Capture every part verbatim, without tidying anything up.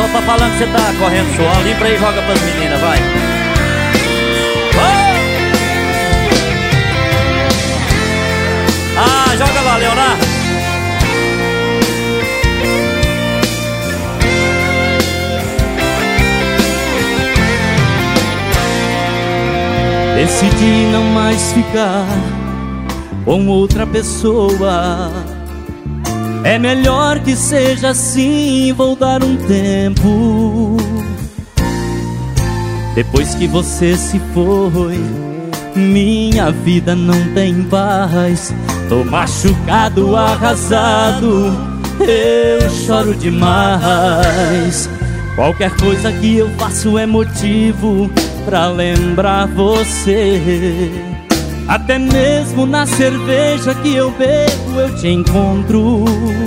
pessoal tá falando que você tá correndo suor. Limpa aí e joga pras meninas, vai. Oh! Ah, joga lá, Leonardo. Decidi não mais ficar com outra pessoa. É melhor que seja assim, vou dar um tempo. Depois que você se foi, minha vida não tem paz. Tô machucado, arrasado, eu choro demais. Qualquer coisa que eu faço é motivo pra lembrar você. Até mesmo na cerveja que eu bebo eu te encontro.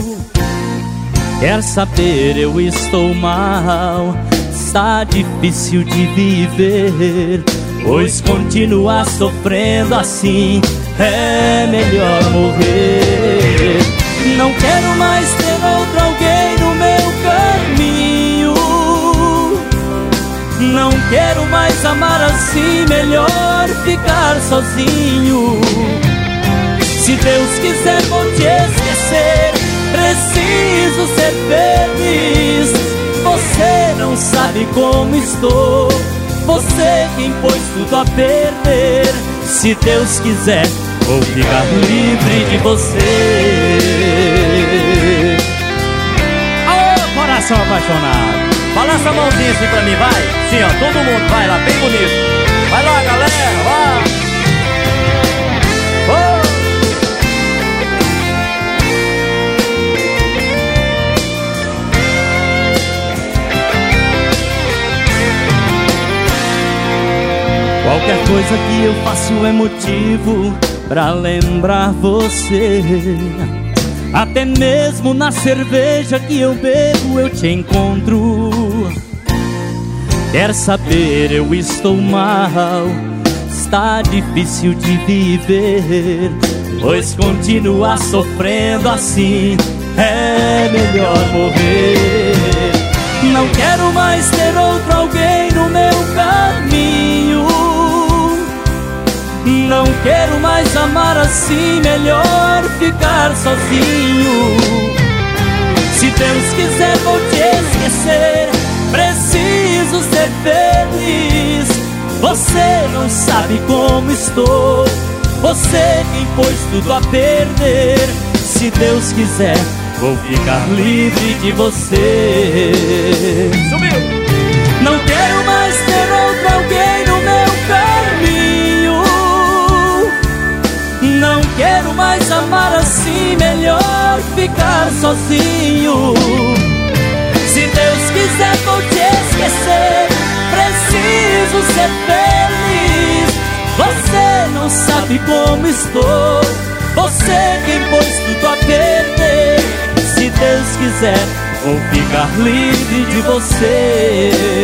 Quer saber, eu estou mal, está difícil de viver, pois continuar sofrendo assim é melhor morrer. Não quero mais ter outro alguém no meu caminho. Não quero mais amar assim, melhor ficar sozinho. Se Deus quiser vou te esquecer, preciso ser feliz. Você não sabe como estou, você quem pôs tudo a perder. Se Deus quiser vou ficar livre de você. Ô, coração apaixonado, balança a mãozinha assim pra mim, vai. Sim, ó, todo mundo, vai lá, bem bonito. Vai lá, galera, vai. Oh. Qualquer coisa que eu faço é motivo pra lembrar você. Até mesmo na cerveja que eu bebo eu te encontro. Quer saber, eu estou mal, está difícil de viver, pois continuar sofrendo assim é melhor morrer. Não quero mais ter outro alguém no meu caminho. Não quero mais amar assim, melhor ficar sozinho. Se Deus quiser vou te esquecer, preciso ser feliz. Você não sabe como estou, você quem pôs tudo a perder. Se Deus quiser vou ficar livre de você. Subiu! Não quero mais ter outro alguém no meu caminho. Não quero mais amar assim, melhor ficar sozinho. Se Deus quiser vou te esquecer, preciso ser feliz. Você não sabe como estou, você quem pôs tudo a perder. Se Deus quiser vou ficar livre de você.